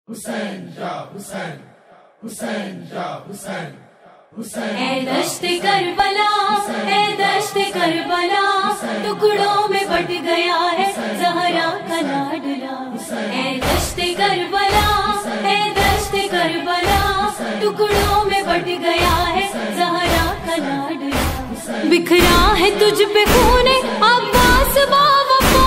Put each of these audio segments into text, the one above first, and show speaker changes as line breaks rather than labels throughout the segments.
حسین یا حسین، حسین یا حسین، حسین
اے دشت کربلا، اے دشت کربلا، ٹکڑوں میں بٹ گیا ہے زہرا کا لاڈلا۔ اے دشت کربلا، اے دشت کربلا، ٹکڑوں میں بٹ گیا ہے زہرا کا لاڈلا۔ بکھرا ہے تجھ پہ خون عباس باوفا،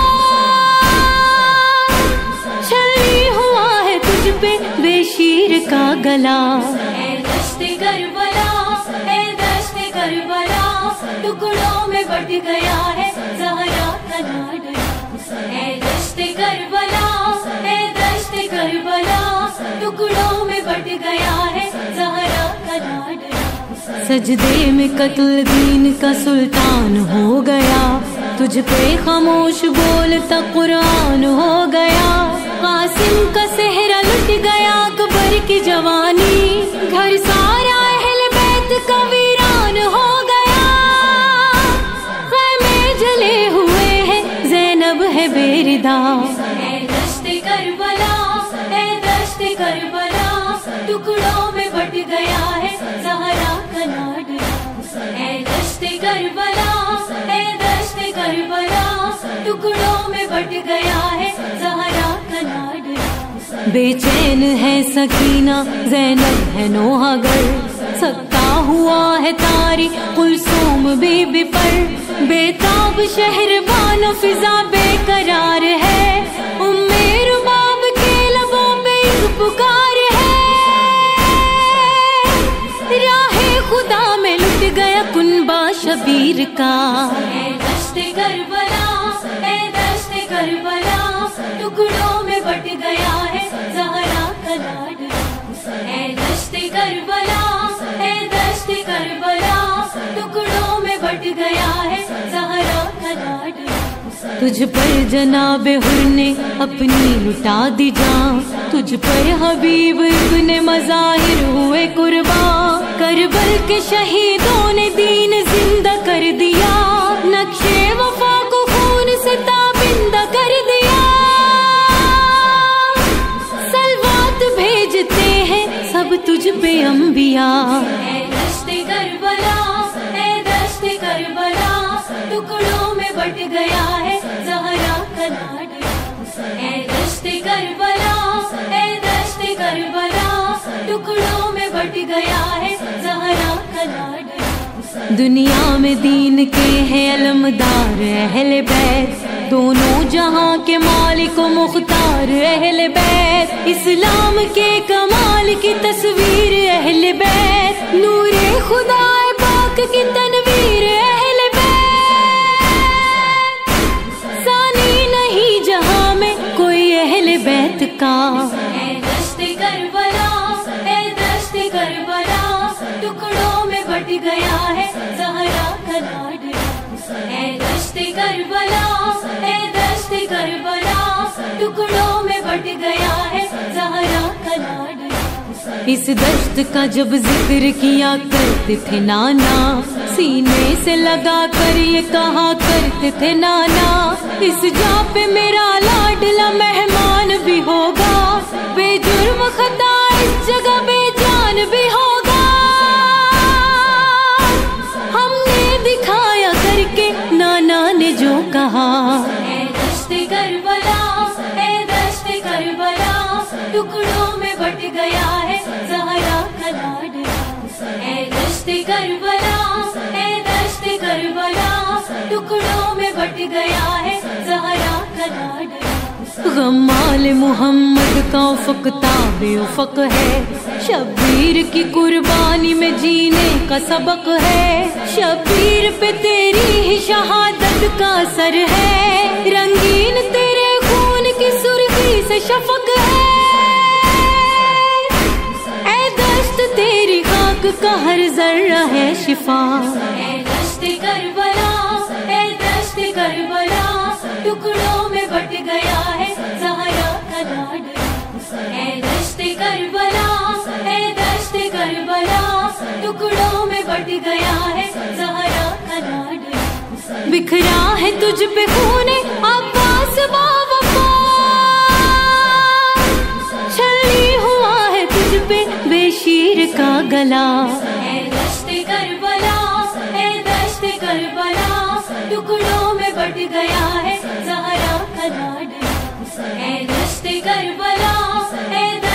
چھلی ہوا ہے تجھ پہ بے شیر کا گلا۔ اے دشت کربلا، اے دشت کربلا، ٹکڑوں میں بٹ گیا ہے زہرا کا لاڈلا۔ اے دشت کربلا، اے دشت کربلا، ٹکڑوں میں بٹ گیا ہے زہرا کا لاڈلا۔ سجدے میں قتل دین کا سلطان ہو گیا، تجھ پہ خاموش بولتا قرآن ہو گیا۔ قاسم کا صحرا لٹ گیا، اکبر کی جوانی، گھر سارا اہل بیت کا ویران ہو گیا۔ خیمے جلے ہوئے ہیں، زینب ہے بے ردا۔ اے دشت کربلا، اے دشت کربلا، ٹکڑوں میں بٹ گیا ہے زہرا کا لاڈلا۔ اے دشت کربلا، اے دشت کربلا، ٹکڑوں میں بٹ گیا ہے زہرا کا لاڈلا۔ بے چین ہے سکینہ، زینب ہے نوحہ گر، ستا ہوا ہے تاری کلثوم بی بی پر۔ بے تاب شہربان فضا بے قرار ہے، ام رباب کے لبوں پہ ایک پکار ہے۔ راہ خدا میں لٹ گیا کنبہ شبیر کا۔ اے دشت کربلا، اے دشت کربلا، ٹکڑوں میں بٹ گیا ہے زہرا کا لاڈلا۔ اے دشت کربلا، اے دشت کربلا، ٹکڑوں میں بٹ گیا ہے زہرا کا لاڈلا۔ تجھ پر جناب حر نے اپنی لٹا دی جان، تجھ پر حبیب ابن مظاہر ہوئے قربان۔ کربل کے شہیدوں نے دین زندہ کر دیا، نقشے وفا کو خون سے تابندہ کر دیا۔ سلوات بھیجتے ہیں سب تجھ پہ انبیاء۔ اے دشت کربلا، اے دشت کربلا، ٹکڑوں میں بٹ گیا ہے زہرا کا لاڈلا۔ اے دشت کربلا، اے دشت کربلا، ٹکڑوں میں بٹ گیا ہے زہرا کا لاڈلا۔ دنیا میں دین کے ہیں علمدار اہل بیت، دونوں جہاں کے مالک و مختار اہل بیت۔ اسلام کے کمال کی تصویر اہل بیت، نور خدا پاک کی تنویر اہل بیت۔ ثانی نہیں جہاں میں کوئی اہل بیت کا۔ اے دشت کربلا، اے دشت کربلا، ٹکڑوں میں بٹ گیا ہے زہرا کا لاڈلا۔ اے دشت کربلا، اے دشت کربلا، ٹکڑوں میں بٹ گیا ہے زہرا کا لاڈلا۔ اس دشت کا جب ذکر کیا کرتے تھے نانا، سینے سے لگا کر یہ کہا کرتے تھے نانا، اس جا پہ میرا لاڈلا مہمان بھی ہوگا، بے جرم خطا اس جگہ بے جان بھی ہوگا۔ ہم نے دکھایا کر کے نانا نے جو کہا۔ اے دشت کربلا، اے دشت کربلا، ٹکڑوں میں بٹ گیا ہے زہرا کا لاڈلا۔ اے دشت کربلا، اے دشت کربلا، ٹکڑوں میں بٹ گیا ہے زہرا کا لاڈلا۔ غمال محمد کا افق تاب افق ہے، شبیر کی قربانی میں جینے کا سبق ہے۔ شبیر پہ تیری ہی شہادت کا اثر ہے، رنگین تیرے خون کی سرخی سے شفق ہے۔ اے دشت تیری خاک کا ہر ذرہ ہے شفا۔ اے دشت کربلا، اے دشت کربلا، ٹکڑوں میں بٹ گیا ہے زہرا کا لاڈلا۔ اے دشت کربلا، اے دشت کربلا، ٹکڑوں میں بٹ گیا ہے زہرا کا لاڈلا۔ بکھرا ہے تجھ پہ خون عباس باوفا، چھلی کا گلا. اے دشت کربلا، اے دشت کربلا، ٹکڑوں میں بٹ گیا ہے زہرا کا لاڈلا. اے دشت کربلا، اے